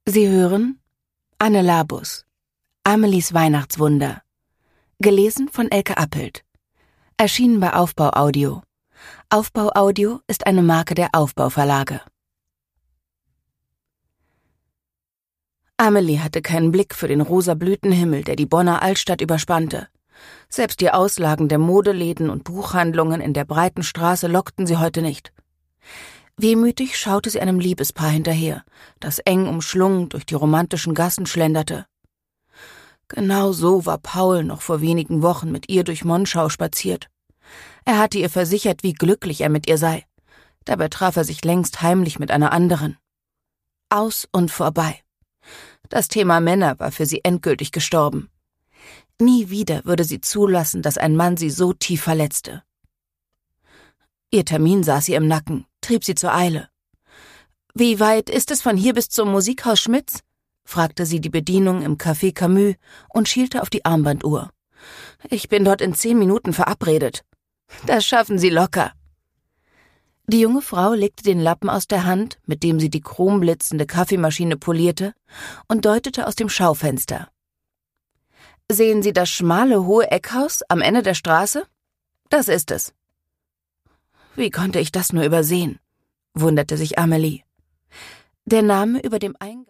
Sie hören Anne Labus, Amelies Weihnachtswunder, gelesen von Elke Appelt, erschienen bei Aufbau Audio. Aufbau Audio ist eine Marke der Aufbau Verlage. Amelie hatte keinen Blick für den rosa Blütenhimmel, der die Bonner Altstadt überspannte. Selbst die Auslagen der Modeläden und Buchhandlungen in der breiten Straße lockten sie heute nicht. Wehmütig schaute sie einem Liebespaar hinterher, das eng umschlungen durch die romantischen Gassen schlenderte. Genau so war Paul noch vor wenigen Wochen mit ihr durch Monschau spaziert. Er hatte ihr versichert, wie glücklich er mit ihr sei. Dabei traf er sich längst heimlich mit einer anderen. Aus und vorbei. Das Thema Männer war für sie endgültig gestorben. Nie wieder würde sie zulassen, dass ein Mann sie so tief verletzte. Ihr Termin saß ihr im Nacken, trieb sie zur Eile. »Wie weit ist es von hier bis zum Musikhaus Schmitz?« fragte sie die Bedienung im Café Camus und schielte auf die Armbanduhr. »Ich bin dort in 10 Minuten verabredet.« »Das schaffen Sie locker.« Die junge Frau legte den Lappen aus der Hand, mit dem sie die chromblitzende Kaffeemaschine polierte, und deutete aus dem Schaufenster. »Sehen Sie das schmale, hohe Eckhaus am Ende der Straße? Das ist es.« Wie konnte ich das nur übersehen? Wunderte sich Amelie. Der Name über dem Eingang